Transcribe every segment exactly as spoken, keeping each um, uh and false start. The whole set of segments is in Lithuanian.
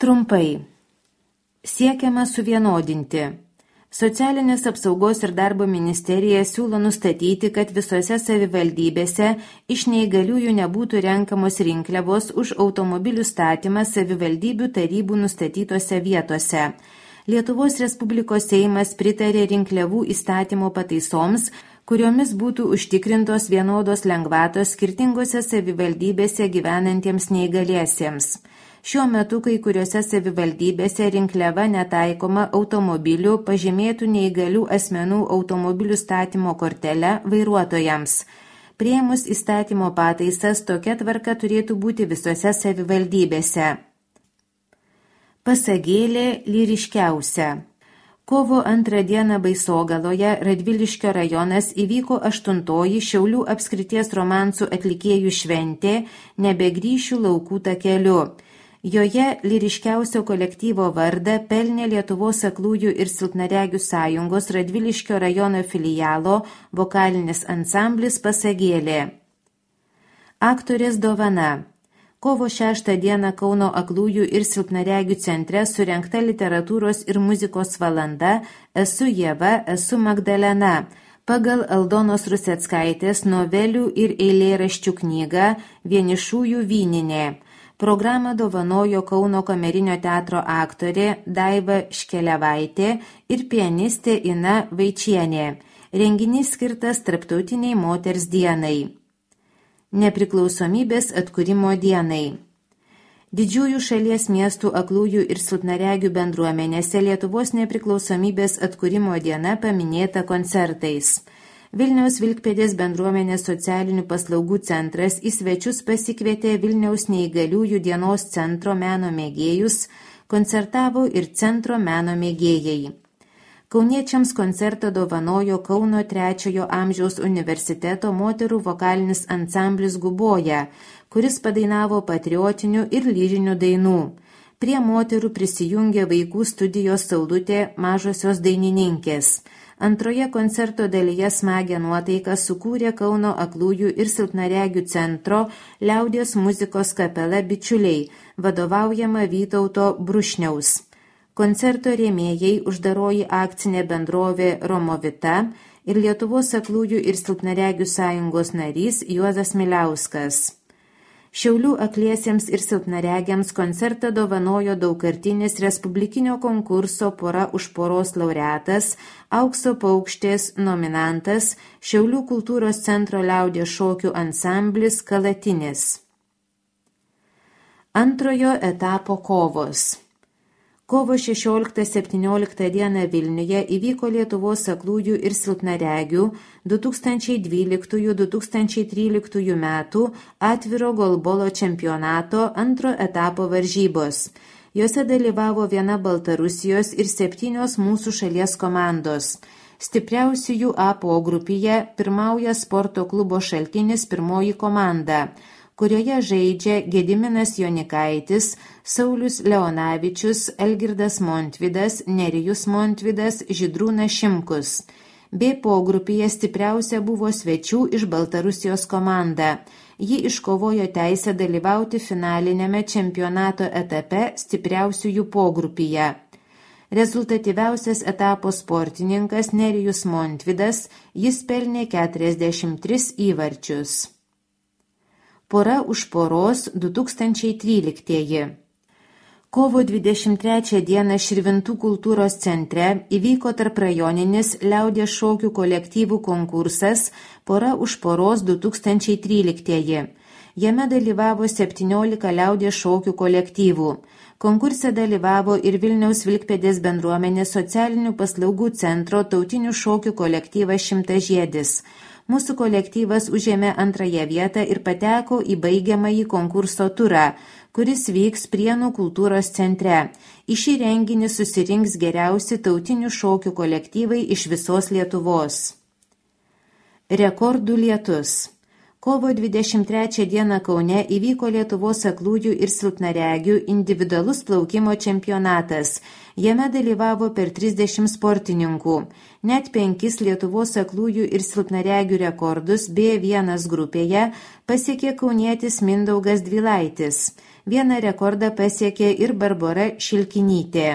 Trumpai. Siekiama suvienodinti. Socialinės apsaugos ir darbo ministerija siūlo nustatyti, kad visose savivaldybėse iš neįgaliųjų nebūtų renkamos rinkliavos už automobilių statymą savivaldybių tarybų nustatytose vietose. Lietuvos Respublikos Seimas pritarė rinkliavų įstatymo pataisoms, kuriomis būtų užtikrintos vienodos lengvatos skirtingose savivaldybėse gyvenantiems neįgaliesiems. Šiuo metu kai kuriuose savivaldybėse rinkliava netaikoma automobilių pažymėtų neįgalių asmenų automobilių statymo kortele vairuotojams. Priėmus įstatymo pataisas, tokia tvarka turėtų būti visose savivaldybėse. Pasagėlė lyriškiausia. Kovo antrą dieną Baisogaloje, Radviliškio rajonas, įvyko aštuntoji Šiaulių apskrities romansų atlikėjų šventė Nebegrįšiu laukų takeliu. Joje lyriškiausio kolektyvo vardą pelnė Lietuvos aklųjų ir silpnaregių sąjungos Radviliškio rajono filialo vokalinis ansamblis Pasagėlė. Aktorės dovana. Kovo šeštą dieną Kauno aklųjų ir silpnaregių centre surengta literatūros ir muzikos valanda Esu Ieva, esu Magdalena pagal Aldonos Ruseckaitės novelių ir eilėraščių knygą Vienišųjų vyninė. Programą dovanojo Kauno kamerinio teatro aktorė Daiva Škelevaitė ir pianistė Ina Vaičienė. Renginys skirtas Tarptautiniai moters dienai. Nepriklausomybės atkūrimo dienai. Didžiųjų šalies miestų aklųjų ir silpnaregių bendruomenėse Lietuvos nepriklausomybės atkūrimo diena paminėta koncertais. Vilniaus Vilkpėdės bendruomenės socialinių paslaugų centras į svečius pasikvietė Vilniaus neįgaliųjų dienos centro meno mėgėjus, koncertavo ir centro meno mėgėjai. Kauniečiams koncertą dovanojo Kauno trečiojo amžiaus universiteto moterų vokalinis ansamblis Guboja, kuris padainavo patriotinių ir lyrinių dainų. Prie moterų prisijungė vaikų studijos Saulutė mažosios dainininkės. Antroje koncerto dalyje smagią nuotaiką sukūrė Kauno aklųjų ir silpnaregių centro liaudies muzikos kapela Bičiuliai, vadovaujama Vytauto Brušniaus. Koncerto rėmėjai uždaroji akcinė bendrovė Romovita ir Lietuvos aklųjų ir silpnaregių sąjungos narys Juozas Miliauskas. Šiaulių akliesiems ir silpnaregiams koncertą dovanojo daugkartinis respublikinio konkurso Pora už poros laureatas, Aukso paukštės nominantas, Šiaulių kultūros centro liaudies šokių ansamblis Kalatinis. Antrojo etapo kovos. Kovo šešioliktą septynioliktą dieną Vilniuje įvyko Lietuvos aklųjų ir silpnaregių du tūkstančiai dvyliktųjų - du tūkstančiai tryliktųjų metų atviro golbolo čempionato antro etapo varžybos. Jose dalyvavo viena Baltarusijos ir septynios mūsų šalies komandos. Stipriausiųjų A pogrupyje pirmauja sporto klubo Šaltinis pirmoji komanda, kurioje žaidžia Gediminas Jonikaitis, Saulius Leonavičius, Algirdas Montvydas, Nerijus Montvydas, Žydrūnas Šimkus. B pogrupyje stipriausia buvo svečių iš Baltarusijos komanda. Ji iškovojo teisę dalyvauti finalinėme čempionato etape stipriausiųjų pogrupyje. Rezultatyviausias etapo sportininkas Nerijus Montvydas, jis pelnė keturiasdešimt tris įvarčius. Pora už poros du tūkstančiai tryliktieji. Kovo dvidešimt trečią dieną Širvintų kultūros centre įvyko tarprajoninis liaudies šokių kolektyvų konkursas Pora už poros du tūkstančiai tryliktieji. Jame dalyvavo septyniolika liaudies šokių kolektyvų. Konkurse dalyvavo ir Vilniaus Vilkpėdės bendruomenės socialinių paslaugų centro tautinių šokių kolektyvas Šimtažiedis. Mūsų kolektyvas užėmė antrąją vietą ir pateko į baigiamąjį konkurso turą, kuris vyks Prienų kultūros centre. Į šį renginį susirinks geriausi tautinių šokių kolektyvai iš visos Lietuvos. Rekordų lietus. Kovo dvidešimt trečią dieną Kaune įvyko Lietuvos aklųjų ir silpnaregių individualus plaukimo čempionatas. Jame dalyvavo per trisdešimt sportininkų. Net penkis Lietuvos aklųjų ir silpnaregių rekordus B vienas grupėje pasiekė kaunietis Mindaugas Dvilaitis. Vieną rekordą pasiekė ir Barbora Šilkinytė.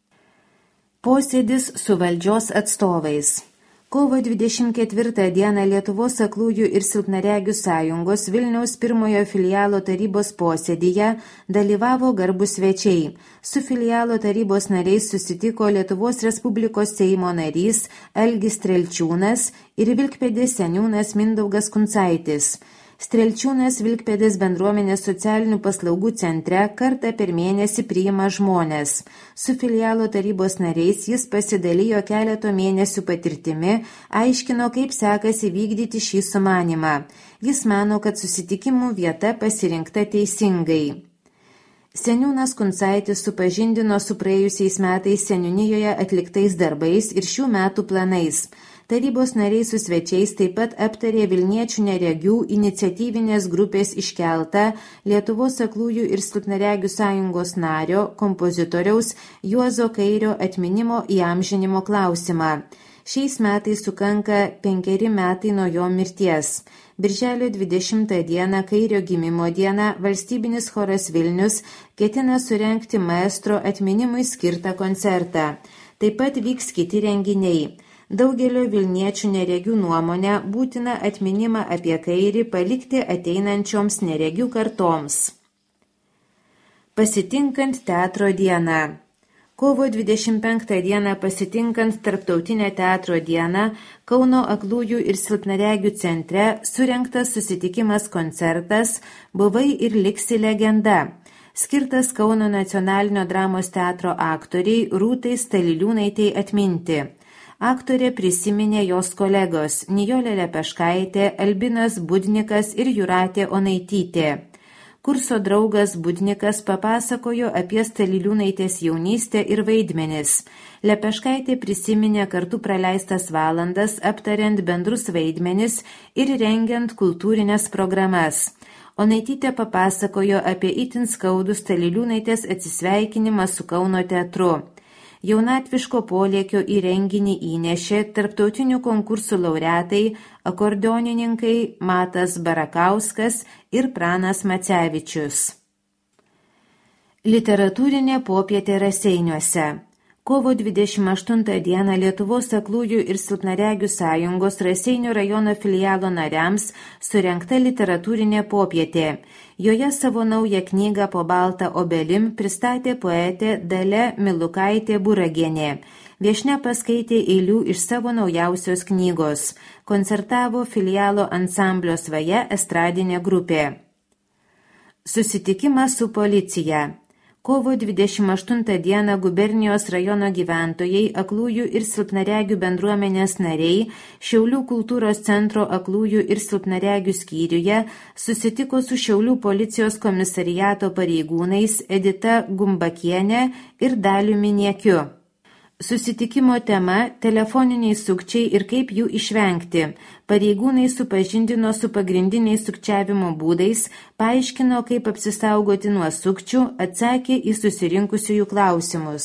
Posėdis su valdžios atstovais. Kovo dvidešimt ketvirtą dieną Lietuvos aklųjų ir silpnaregių sąjungos Vilniaus pirmojo filialo tarybos posėdyje dalyvavo garbūs svečiai. Su filialo tarybos nariais susitiko Lietuvos Respublikos Seimo narys Algis Strelčiūnas ir Vilkpėdės seniūnas Mindaugas Kuncaitis. Strelčiūnas Vilkpėdės bendruomenės socialinių paslaugų centre kartą per mėnesį priima žmonės. Su filialo tarybos nariais jis pasidalijo keleto mėnesių patirtimi, aiškino, kaip sekasi vykdyti šį sumanymą. Jis mano, kad susitikimų vieta pasirinkta teisingai. Seniūnas Kuncaitis supažindino su praėjusiais metais seniūnijoje atliktais darbais ir šių metų planais. Tarybos nariai su svečiais taip pat aptarė Vilniečių neregių iniciatyvinės grupės iškeltą Lietuvos aklųjų ir silpnaregių sąjungos nario, kompozitoriaus Juozo Kairio atminimo įamžinimo klausimą. Šiais metais sukanka penkeri metai nuo jo mirties. Birželio dvidešimtą dieną Kairio gimimo dieną valstybinis choras Vilnius ketina surengti maestro atminimui skirtą koncertą. Taip pat vyks kiti renginiai. Daugelio Vilniečių neregių nuomonę būtina atminimą apie Kairį palikti ateinančioms neregių kartoms. Pasitinkant teatro dieną. Kovo dvidešimt penktą dieną pasitinkant Tarptautinę teatro dieną Kauno aklųjų ir silpnaregių centre surengtas susitikimas koncertas Buvai ir liksi legenda, skirtas Kauno nacionalinio dramos teatro aktoriai Rūtai Staliliūnaitei atminti. Aktorė prisiminė jos kolegos Nijolė Lepeškaitė, Albinas Budnikas ir Jūratė Onaitytė. Kurso draugas Budnikas papasakojo apie Staliliūnaitės jaunystę ir vaidmenis. Lepeškaitė prisiminė kartu praleistas valandas aptariant bendrus vaidmenis ir rengiant kultūrinės programas. Onaitytė papasakojo apie itin skaudų Staliliūnaitės atsisveikinimą su Kauno teatru. Jaunatviško polėkio į renginį įnešė tarptautinių konkursų laureatai, akordeonininkai Matas Barakauskas ir Pranas Macevičius. Literatūrinė popietė Raseiniuose. Kovo dvidešimt aštuntą dieną Lietuvos aklųjų ir silpnaregių sąjungos Raseinių rajono filialo nariams surengta literatūrinė popietė. Joje savo naują knygą Po baltą obelim pristatė poetė Dalia Milukaitė Buragienė. Viešnia paskaitė eilių iš savo naujausios knygos. Koncertavo filialo ansamblio Svaja estradinė grupė. Susitikimas su policija. Kovo dvidešimt aštuntą dieną gubernijos rajono gyventojai, aklųjų ir silpnaregių bendruomenės nariai Šiaulių kultūros centro aklųjų ir silpnaregių skyriuje susitiko su Šiaulių policijos komisariato pareigūnais Edita Gumbakienė ir Daliumi Niekiu. Susitikimo tema – telefoniniai sukčiai ir kaip jų išvengti. Pareigūnai supažindino su pagrindiniais sukčiavimo būdais, paaiškino, kaip apsisaugoti nuo sukčių, atsakė į susirinkusiųjų klausimus.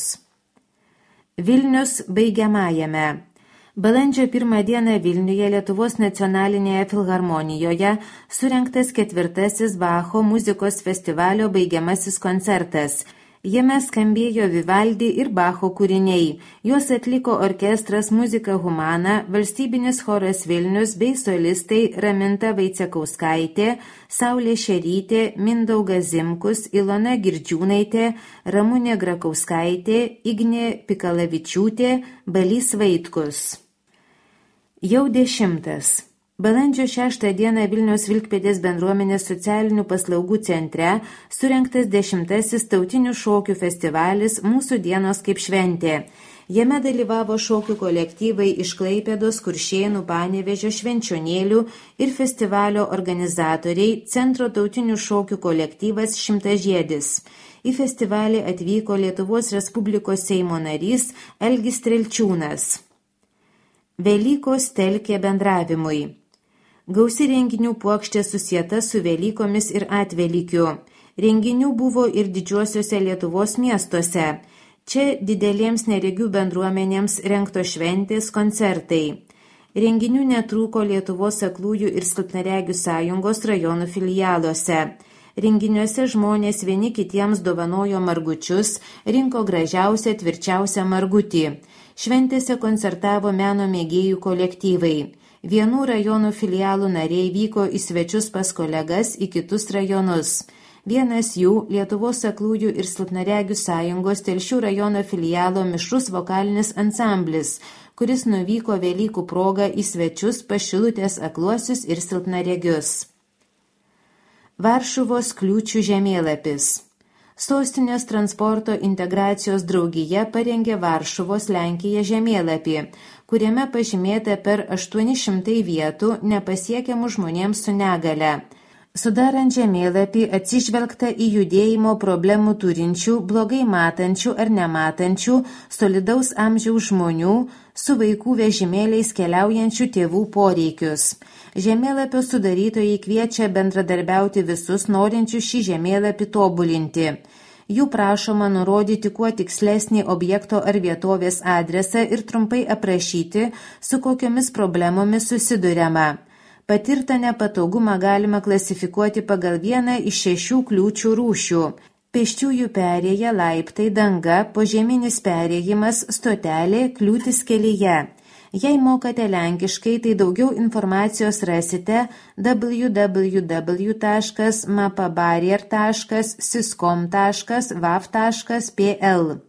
Vilnius baigiamajame. Balandžio pirmą dieną Vilniuje Lietuvos nacionalinėje filharmonijoje surengtas ketvirtasis Bacho muzikos festivalio baigiamasis koncertas. Jame skambėjo Vivaldi ir Bacho kūriniai. Juos atliko orkestras Muzika Humana, valstybinis choras Vilnius bei solistai Raminta Vaicekauskaitė, Saulė Šerytė, Mindaugas Zimkus, Ilona Girdžiūnaitė, Ramunė Grakauskaitė, Ignė Pikalavičiūtė, Balys Vaitkus. Jau dešimtas. Balandžio šeštą dieną Vilniaus Vilkpėdės bendruomenės socialinių paslaugų centre surengtas dešimtasis tautinių šokių festivalis Mūsų dienos kaip šventė. Jame dalyvavo šokių kolektyvai iš Klaipėdos, Kuršėnų, Panevėžio, Švenčionėlių ir festivalio organizatoriai Centro tautinių šokių kolektyvas Šimtažiedis. Į festivalį atvyko Lietuvos Respublikos Seimo narys Algis Strelčiūnas. Velykos telkė bendravimui. Gausi renginių puokštė susieta su Velykomis ir Atvelykiu. Renginių buvo ir didžiuosiuose Lietuvos miestuose. Čia didelėms neregių bendruomenėms rengtos šventės, koncertai. Renginių netrūko Lietuvos aklųjų ir silpnaregių sąjungos rajonų filialuose. Renginiuose žmonės vieni kitiems dovanojo margučius, rinko gražiausią, tvirčiausią margutį. Šventėse koncertavo meno mėgėjų kolektyvai. Vienų rajonų filialų nariai vyko į svečius pas kolegas į kitus rajonus. Vienas jų Lietuvos aklųjų ir silpnaregių sąjungos Telšių rajono filialo mišrus vokalinis ansamblis, kuris nuvyko Velykų progą į svečius pas Šilutės akluosius ir silpnaregius. Varšuvos kliūčių žemėlapis. Sostinės transporto integracijos draugija parengė Varšuvos Lenkija žemėlapį, kuriame pažymėta per aštuoni šimtai vietų nepasiekiamų žmonėms su negale. Sudarant žemėlapį atsižvelgta į judėjimo problemų turinčių, blogai matančių ar nematančių, solidaus amžiaus žmonių, su vaikų vežimėliais keliaujančių tėvų poreikius. Žemėlapio sudarytojai kviečia bendradarbiauti visus norinčius šį žemėlapį tobulinti. Jų prašoma nurodyti kuo tikslesnį objekto ar vietovės adresą ir trumpai aprašyti, su kokiomis problemomis susiduriama. Patirtą nepatogumą galima klasifikuoti pagal vieną iš šešių kliūčių rūšių. Pėsčiųjų perėja, laiptai, danga, požeminis perėjimas, stotelė, kliūtis kelyje. Jei mokate lenkiškai, tai daugiau informacijos rasite w w w taškas mapabarier taškas siscom taškas vav taškas p l.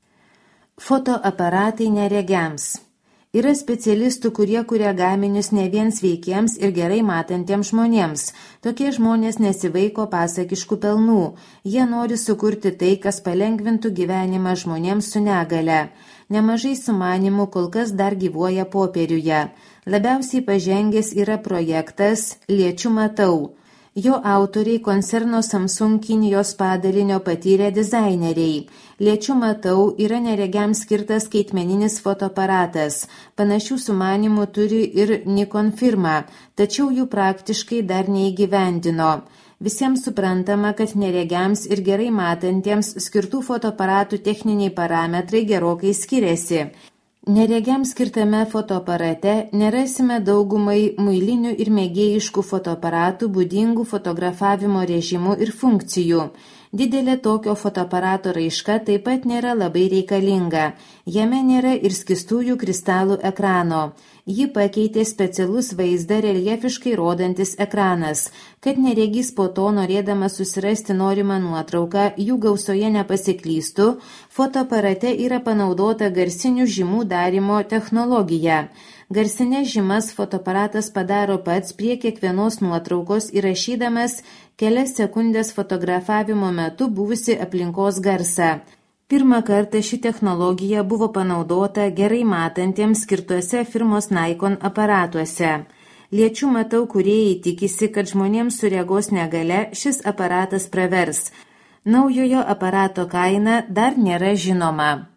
Fotoaparatai neregiams. Yra specialistų, kurie kuria gaminius ne vien sveikiems ir gerai matantiems žmonėms. Tokie žmonės nesivaiko pasakiškų pelnų. Jie nori sukurti tai, kas palengvintų gyvenimą žmonėms su negale. Nemažai sumanimų kol kas dar gyvuoja popieriuje. Labiausiai pažengęs yra projektas Liečiu matau. Jo autoriai koncerno Samsung Kinijos padalinio patyrę dizaineriai. Liečiu matau yra neregiams skirtas skaitmeninis fotoaparatas. Panašių sumanimų turi ir Nikon firma, tačiau jų praktiškai dar neįgyvendino. Visiems suprantama, kad neregiams ir gerai matantiems skirtų fotoaparatų techniniai parametrai gerokai skiriasi. Neregiams skirtame fotoaparate nerasime daugumai muilinių ir mėgėjiškų fotoaparatų būdingų fotografavimo režimų ir funkcijų. Didelė tokio fotoaparato raiška taip pat nėra labai reikalinga. Jame nėra ir skystųjų kristalų ekrano. Jį pakeitė specialus vaizdą reljefiškai rodantis ekranas. Kad neregys po to, norėdamas susirasti norimą nuotrauką, jų gausoje nepasiklystų, fotoaparate yra panaudota garsinių žymų darymo technologija. Garsinės žymas fotoaparatas padaro pats prie kiekvienos nuotraukos įrašydamas kelias sekundės fotografavimo metu buvusi aplinkos garsą. Pirmą kartą ši technologija buvo panaudota gerai matantiems skirtuose firmos Nikon aparatuose. Liečiu matau, kūrėjai tikisi, kad žmonėms su regos negale šis aparatas pravers. Naujojo aparato kaina dar nėra žinoma.